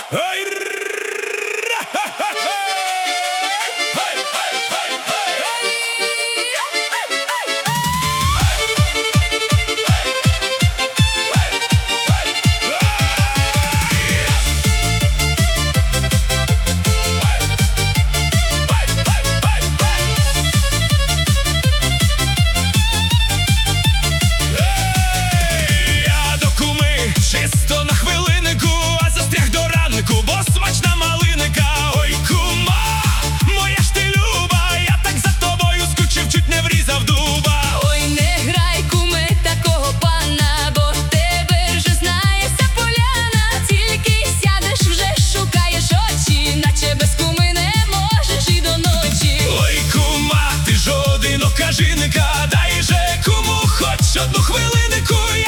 Чисто на хвилинку, а застряг до ранку, бо смачна малинка. Ой, кума, моя ж ти люба, я так за тобою скучив, чуть не врізав дуба. Ой, не грай, куме, такого пана, бо тебе вже знає вся поляна. Тільки сядеш, вже шукаєш очі, наче без куми не можеш і до ночі. Ой, кума, ти ж одинока жінка, дай же куму хоч одну хвилинку.